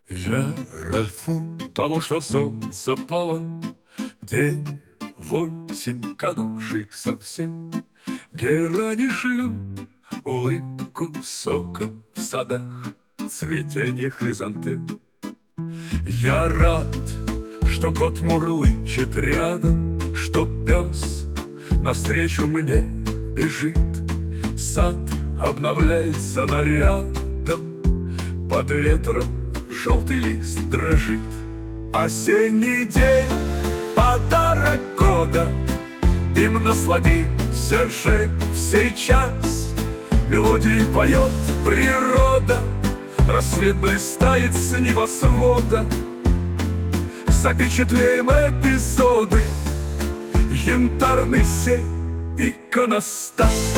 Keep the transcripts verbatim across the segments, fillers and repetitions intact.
Я рад тому, что солнце пало, день восемь канувших совсем. Герани шлют улыбку сока в садах, цветение хризантем. Я рад, что кот мурлычет рядом, что пес навстречу мне бежит. Сад обновляется нарядом, под ветром желтый лист дрожит. Осенний день, подарок года, им насладимся же сейчас. Мелодии поет природа, рассвет блистает с небосвода. Запечатлеем эпизоды, янтарный сей иконостас.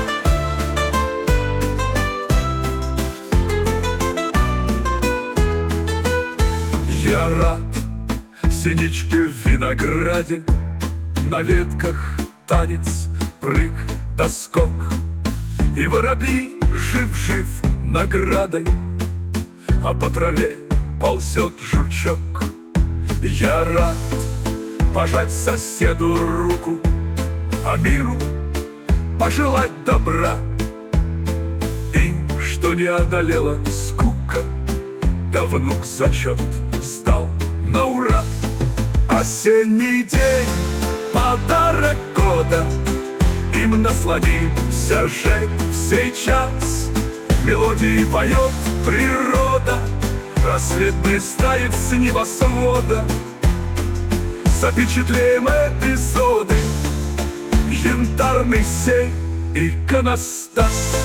Я рад синички в винограде, на ветках танец, прыг, доскок, и воробей жив-жив наградой, а по траве ползет жучок. Я рад пожать соседу руку, а миру пожелать добра, и что не одолела скука, да внук зачет сдал на ура. Осенний день, подарок года, им насладимся же сейчас. Мелодии поет природа, рассвет блистает с небосвода. Запечатлеем эпизоды, янтарный сей иконостас.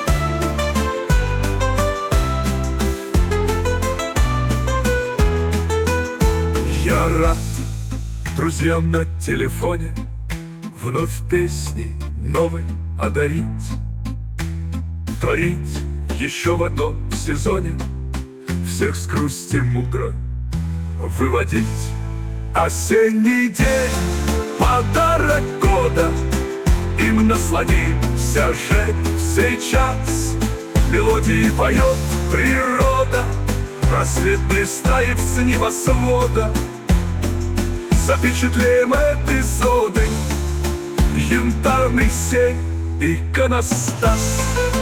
Я рад друзьям на телефоне вновь песни новой одарить, творить еще в одном сезоне, всех с грусти мудро выводить. Осенний день, подарок года, им насладимся же сейчас. Мелодии поет природа, рассвет блистает с небосвода. Запечатлеем эпизоды, янтарный сей иконостас.